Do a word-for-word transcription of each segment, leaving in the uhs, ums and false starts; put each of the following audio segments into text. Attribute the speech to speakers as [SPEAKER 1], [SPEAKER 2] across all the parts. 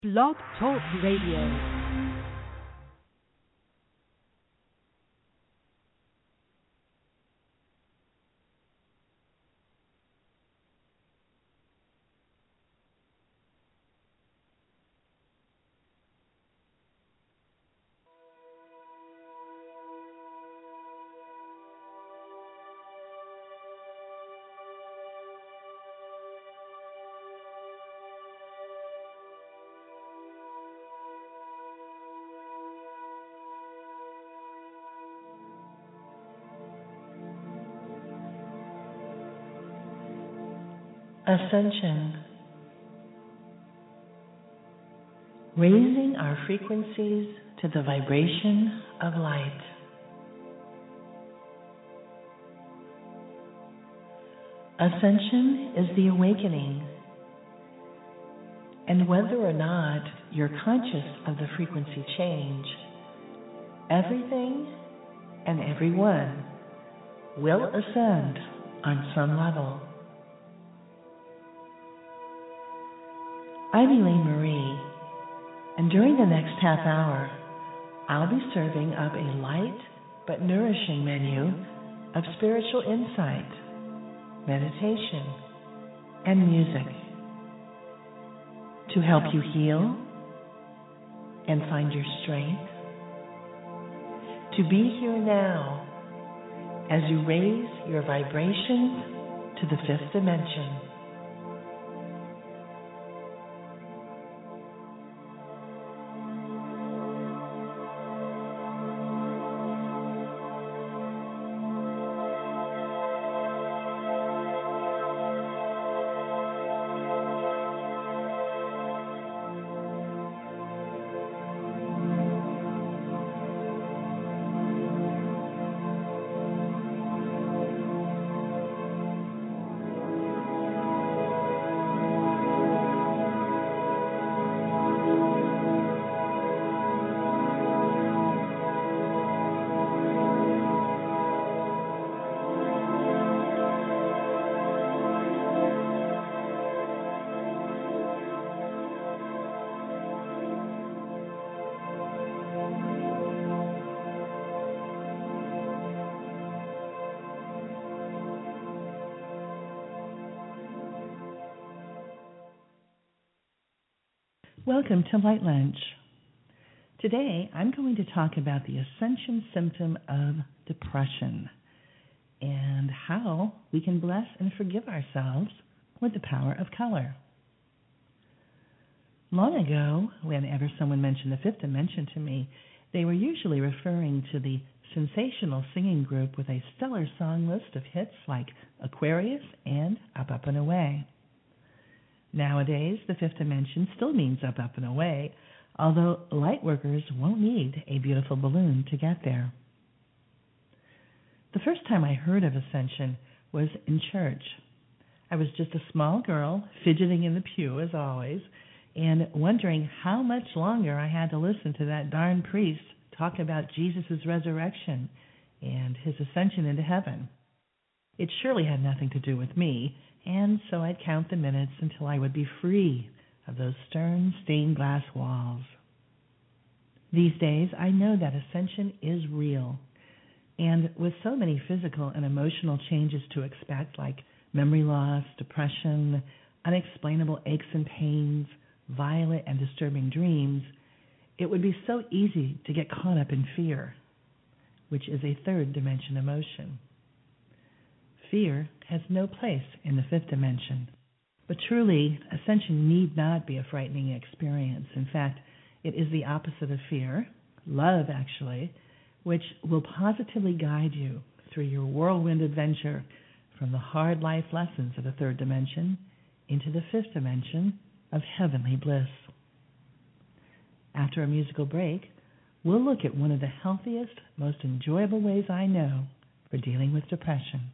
[SPEAKER 1] Blog Talk Radio.
[SPEAKER 2] Ascension, raising our frequencies to the vibration of light. Ascension is the awakening, and whether or not you're conscious of the frequency change, everything and everyone will ascend on some level. I'm Elaine Marie, and during the next half hour, I'll be serving up a light but nourishing menu of spiritual insight, meditation, and music to help you heal and find your strength, to be here now as you raise your vibrations to the fifth dimension. Welcome to Light Lunch. Today, I'm going to talk about the ascension symptom of depression and how we can bless and forgive ourselves with the power of color. Long ago, whenever someone mentioned the fifth dimension to me, they were usually referring to the sensational singing group with a stellar song list of hits like Aquarius and Up, Up, and Away. Nowadays, the fifth dimension still means up, up, and away, although light workers won't need a beautiful balloon to get there. The first time I heard of ascension was in church. I was just a small girl, fidgeting in the pew as always, and wondering how much longer I had to listen to that darn priest talk about Jesus' resurrection and his ascension into heaven. It surely had nothing to do with me, and so I'd count the minutes until I would be free of those stern stained glass walls. These days, I know that ascension is real, and with so many physical and emotional changes to expect, like memory loss, depression, unexplainable aches and pains, violent and disturbing dreams, it would be so easy to get caught up in fear, which is a third dimension emotion. Fear has no place in the fifth dimension. But truly, ascension need not be a frightening experience. In fact, it is the opposite of fear, love actually, which will positively guide you through your whirlwind adventure from the hard life lessons of the third dimension into the fifth dimension of heavenly bliss. After a musical break, we'll look at one of the healthiest, most enjoyable ways I know for dealing with depression.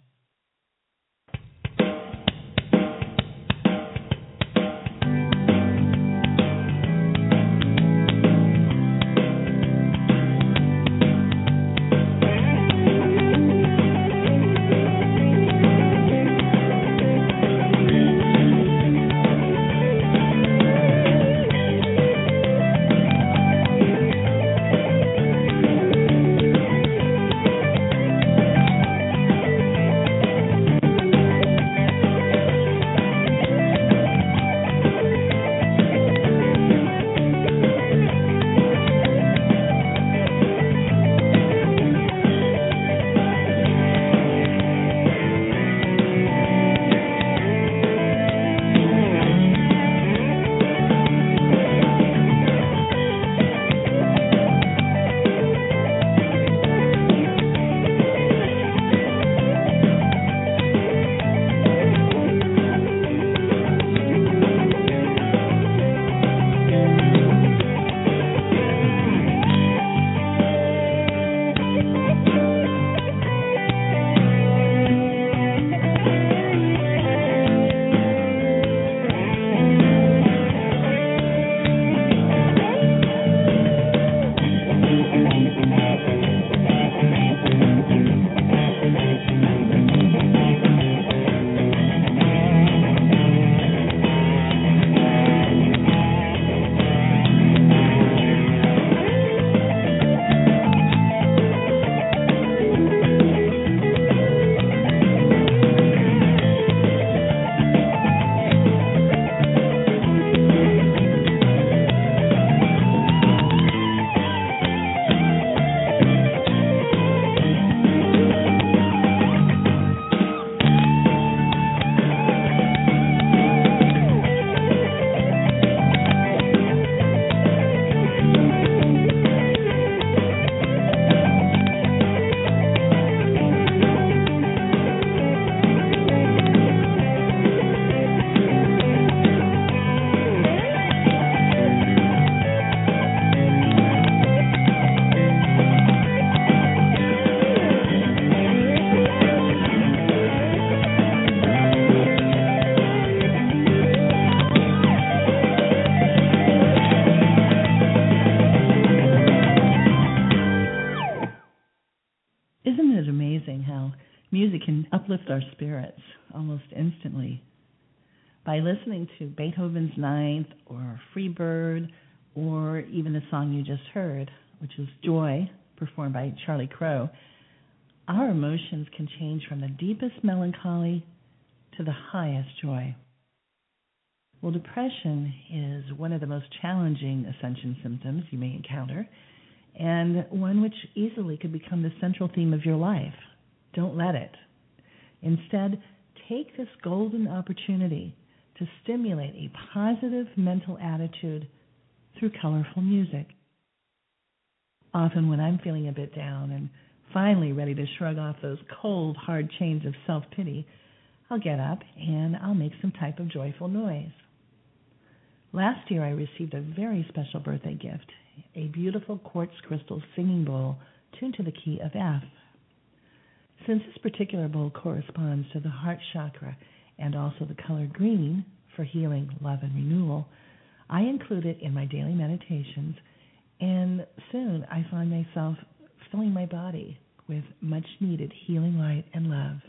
[SPEAKER 2] Music can uplift our spirits almost instantly. By listening to Beethoven's Ninth or Free Bird or even the song you just heard, which is Joy, performed by Charlie Crow, our emotions can change from the deepest melancholy to the highest joy. Well, depression is one of the most challenging ascension symptoms you may encounter, and one which easily could become the central theme of your life. Don't let it. Instead, take this golden opportunity to stimulate a positive mental attitude through colorful music. Often when I'm feeling a bit down and finally ready to shrug off those cold, hard chains of self-pity, I'll get up and I'll make some type of joyful noise. Last year I received a very special birthday gift, a beautiful quartz crystal singing bowl tuned to the key of F. Since this particular bowl corresponds to the heart chakra and also the color green for healing, love, and renewal, I include it in my daily meditations, and soon I find myself filling my body with much-needed healing light and love.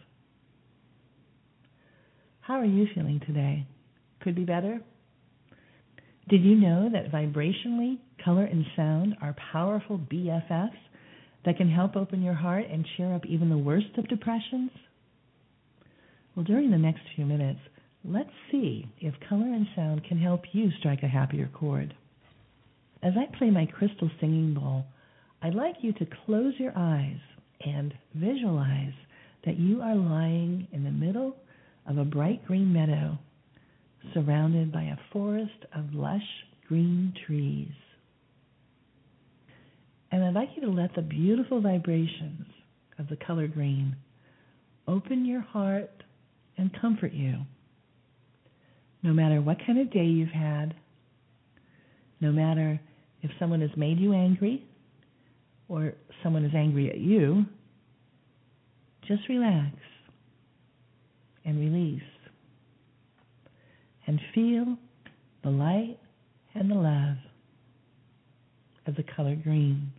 [SPEAKER 2] How are you feeling today? Could be better? Did you know that vibrationally, color and sound are powerful B F Fs that can help open your heart and cheer up even the worst of depressions? Well, during the next few minutes, let's see if color and sound can help you strike a happier chord. As I play my crystal singing bowl, I'd like you to close your eyes and visualize that you are lying in the middle of a bright green meadow surrounded by a forest of lush green trees. And I'd like you to let the beautiful vibrations of the color green open your heart and comfort you. No matter what kind of day you've had, no matter if someone has made you angry or someone is angry at you, just relax and release and feel the light and the love of the color green.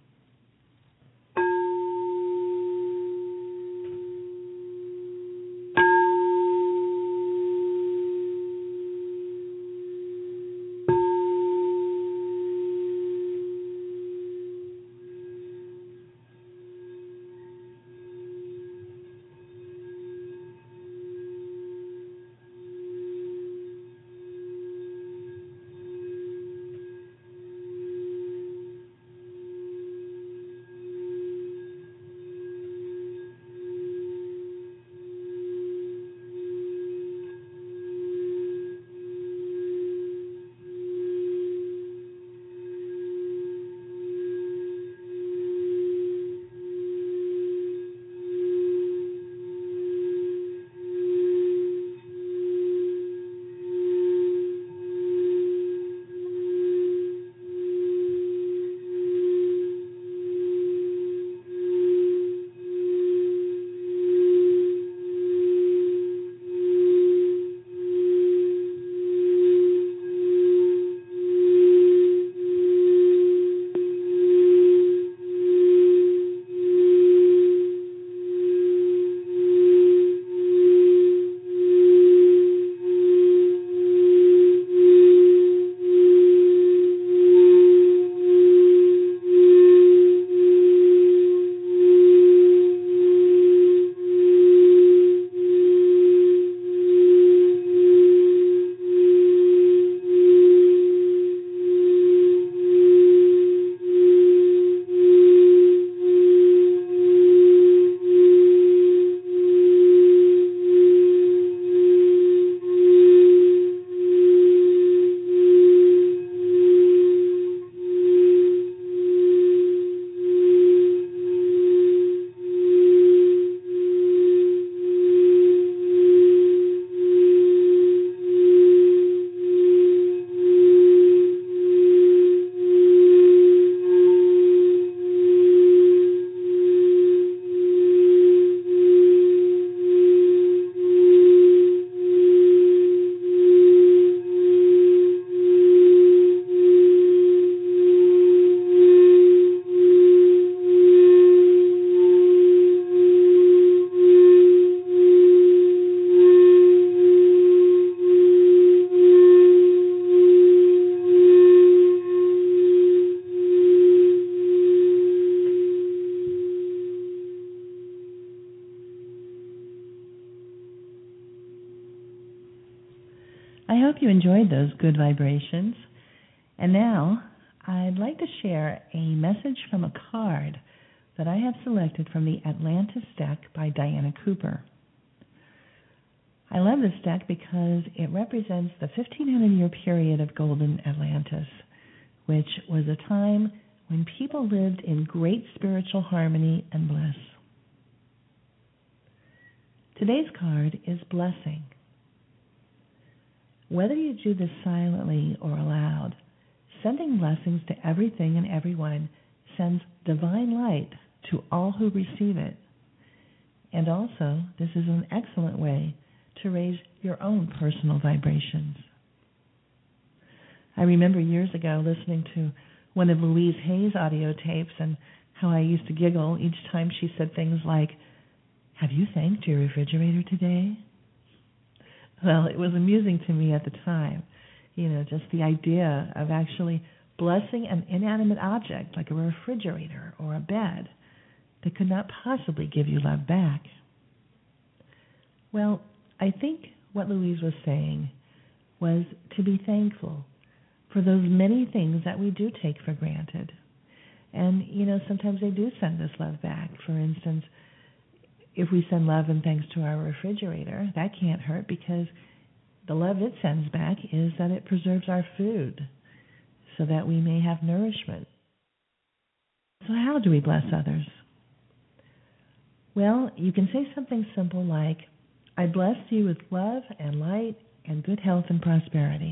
[SPEAKER 2] you enjoyed those good vibrations. And now I'd like to share a message from a card that I have selected from the Atlantis deck by Diana Cooper. I love this deck because it represents the fifteen hundred year period of Golden Atlantis, which was a time when people lived in great spiritual harmony and bliss. Today's card is Blessing. Whether you do this silently or aloud, sending blessings to everything and everyone sends divine light to all who receive it. And also, this is an excellent way to raise your own personal vibrations. I remember years ago listening to one of Louise Hay's audio tapes and how I used to giggle each time she said things like, "Have you thanked your refrigerator today?" Well, it was amusing to me at the time, you know, just the idea of actually blessing an inanimate object like a refrigerator or a bed that could not possibly give you love back. Well, I think what Louise was saying was to be thankful for those many things that we do take for granted. And, you know, sometimes they do send us love back. For instance, if we send love and thanks to our refrigerator, that can't hurt because the love it sends back is that it preserves our food so that we may have nourishment. So how do we bless others? Well, you can say something simple like, "I bless you with love and light and good health and prosperity."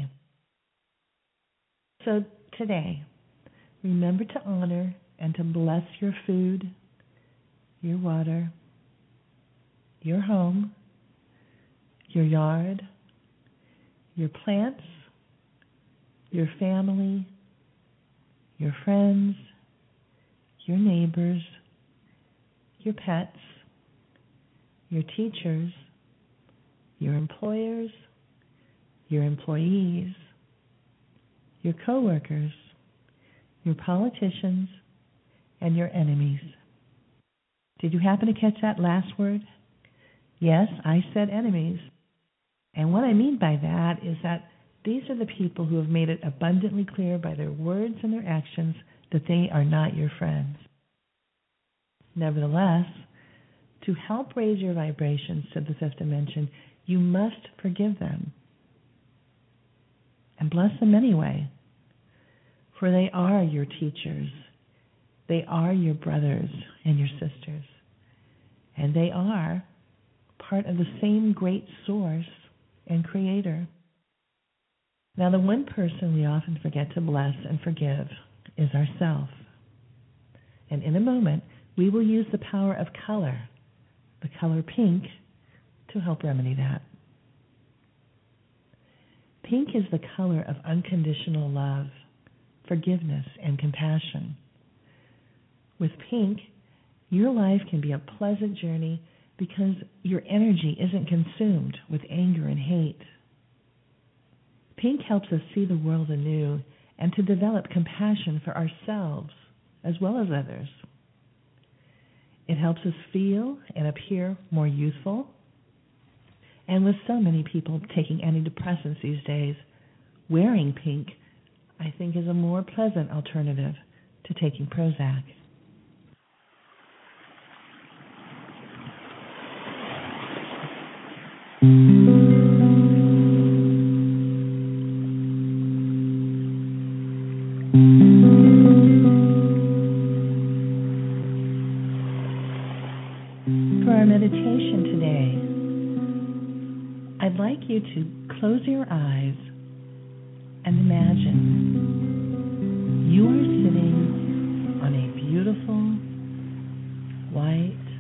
[SPEAKER 2] So today, remember to honor and to bless your food, your water, your home, your yard, your plants, your family, your friends, your neighbors, your pets, your teachers, your employers, your employees, your coworkers, your politicians, and your enemies. Did you happen to catch that last word? Yes, I said enemies. And what I mean by that is that these are the people who have made it abundantly clear by their words and their actions that they are not your friends. Nevertheless, to help raise your vibrations to the fifth dimension, you must forgive them and bless them anyway, for they are your teachers. They are your brothers and your sisters, and they are part of the same great source and creator. Now, the one person we often forget to bless and forgive is ourself. And in a moment, we will use the power of color, the color pink, to help remedy that. Pink is the color of unconditional love, forgiveness, and compassion. With pink, your life can be a pleasant journey because your energy isn't consumed with anger and hate. Pink helps us see the world anew and to develop compassion for ourselves as well as others. It helps us feel and appear more youthful. And with so many people taking antidepressants these days, wearing pink, I think, is a more pleasant alternative to taking Prozac. For our meditation today, I'd like you to close your eyes and imagine you are sitting on a beautiful, white,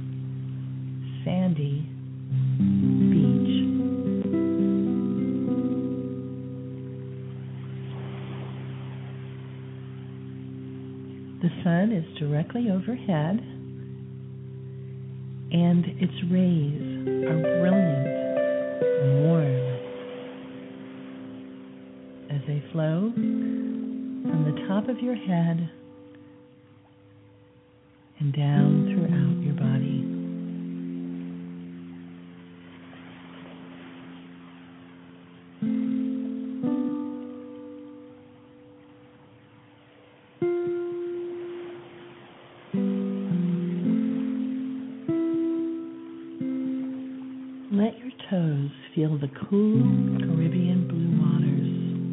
[SPEAKER 2] sandy beach. The sun is directly overhead, and its rays are brilliant and warm as they flow from the top of your head and down throughout your body. feel the cool Caribbean blue waters.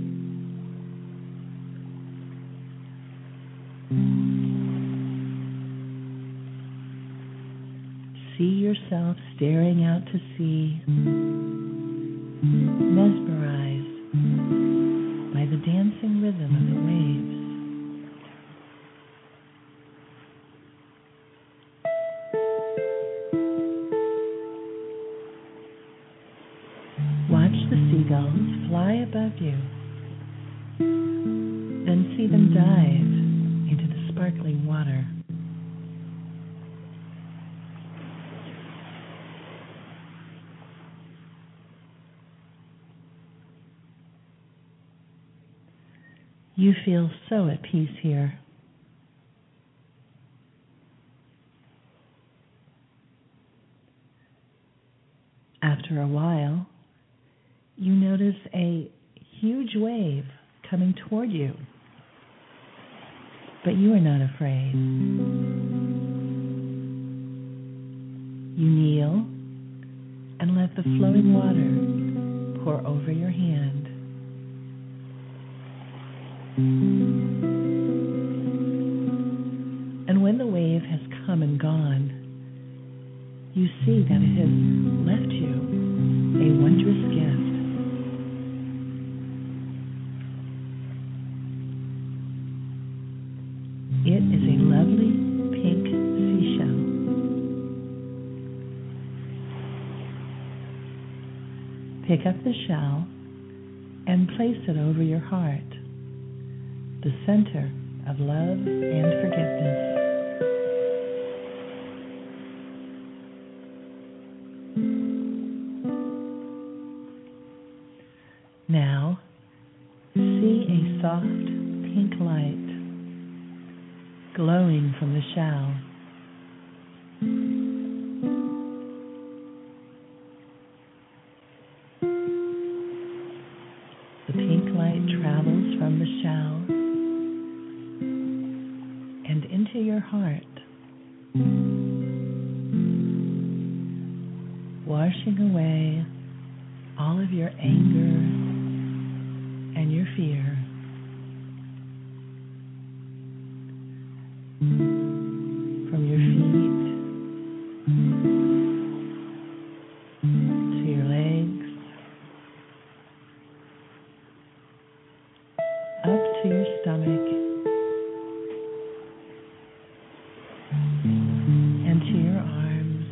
[SPEAKER 2] See yourself staring out to sea, mesmerized by the dancing rhythm of the waves. Watch the seagulls fly above you, then see them dive into the sparkling water. You feel so at peace here. After a while, you notice a huge wave coming toward you, but you are not afraid. You kneel and let the flowing water pour over your hand. And when the wave has come and gone, you see that it has left you a wondrous gift. It is a lovely pink seashell. Pick up the shell and place it over your heart, the center of love and forgiveness. Now, see a soft pink light glowing from the shell. The pink light travels from the shell and into your heart, washing away all of your anger and your fear. From your feet to your legs, up to your stomach, and to your arms,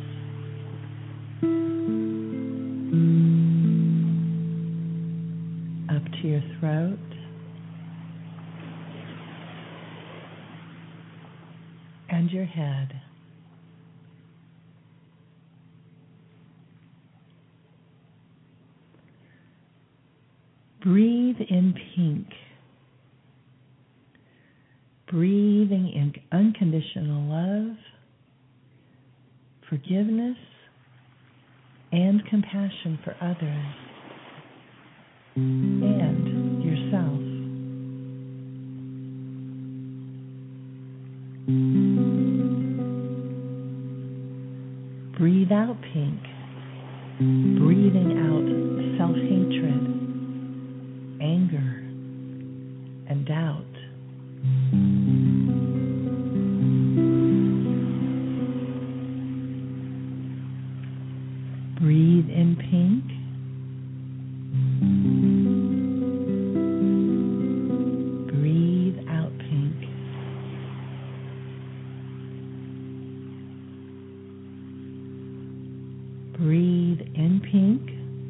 [SPEAKER 2] up to your throat, and your head. Breathe in pink, breathing in unconditional love, forgiveness, and compassion for others and yourself. Breathe out pink, breathing out self-hatred, anger, and doubt. Breathe in pink. Breathe out pink. Breathe in pink.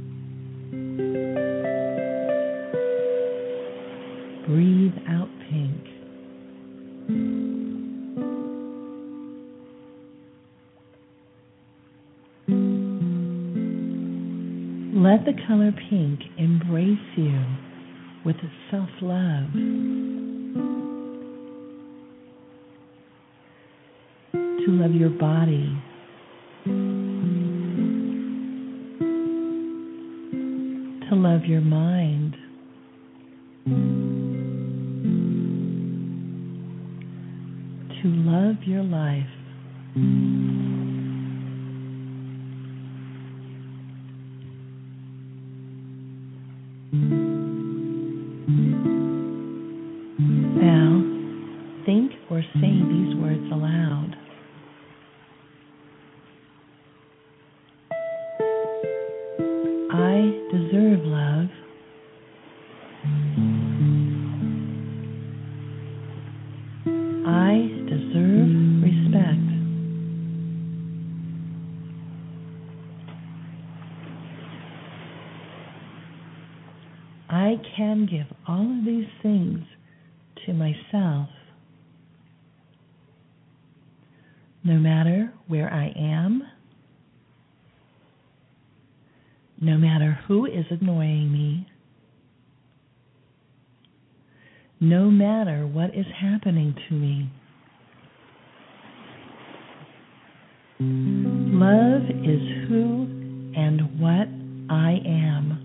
[SPEAKER 2] Breathe out pink. Let the color pink embrace you with self-love. To love your body. To love your mind. To love your life. say these words aloud. I deserve love. I deserve respect. I can give all of these things to myself, no matter where I am, no matter who is annoying me, no matter what is happening to me. Love is who and what I am.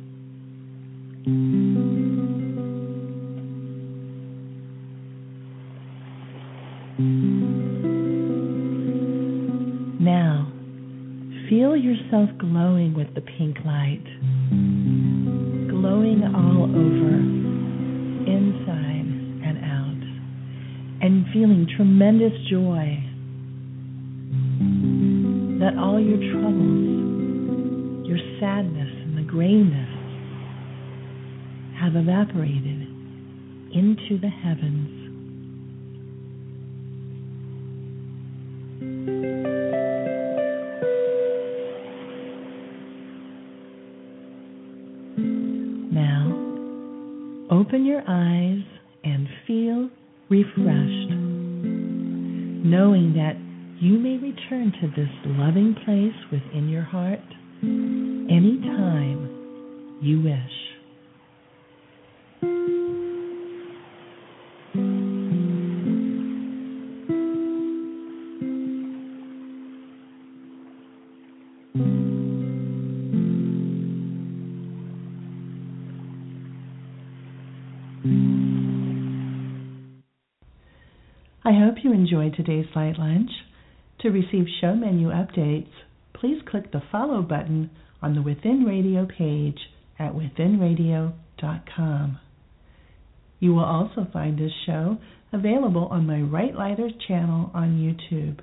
[SPEAKER 2] Now, feel yourself glowing with the pink light, glowing all over, inside and out, and feeling tremendous joy that all your troubles, your sadness, and the grayness have evaporated into the heavens. Now, open your eyes and feel refreshed, knowing that you may return to this loving place within your heart anytime you wish. I hope you enjoyed today's Light Lunch. To receive show menu updates, please click the follow button on the Within Radio page at within radio dot com. You will also find this show available on my Write Lighter channel on YouTube.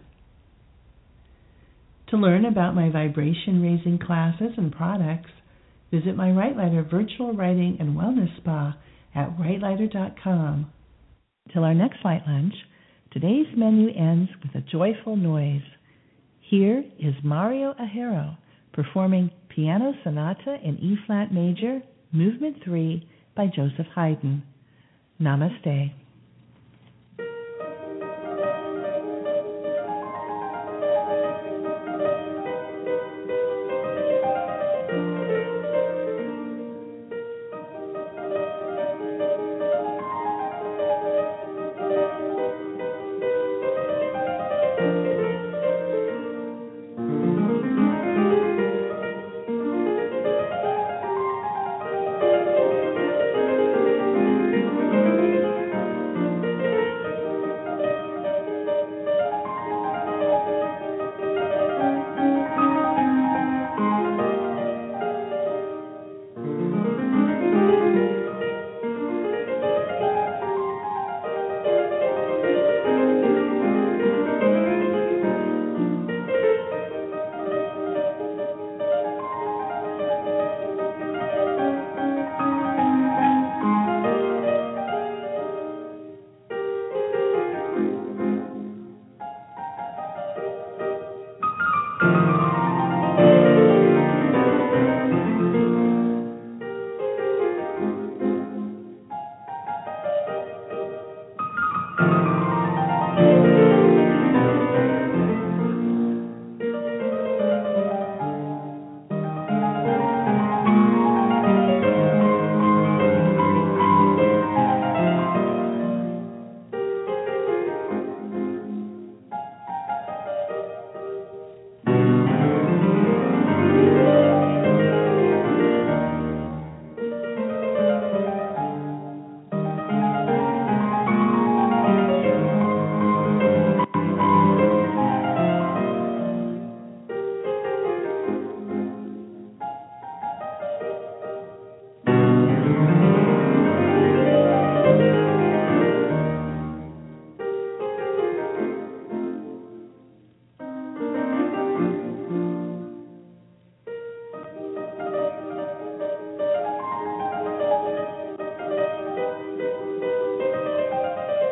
[SPEAKER 2] To learn about my vibration raising classes and products, visit my Write Lighter Virtual Writing and Wellness Spa at write lighter dot com. Till our next Light Lunch, today's menu ends with a joyful noise. Here is Mario Ajero performing Piano Sonata in E-flat major, Movement three by Joseph Haydn. Namaste.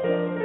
[SPEAKER 3] Thank you.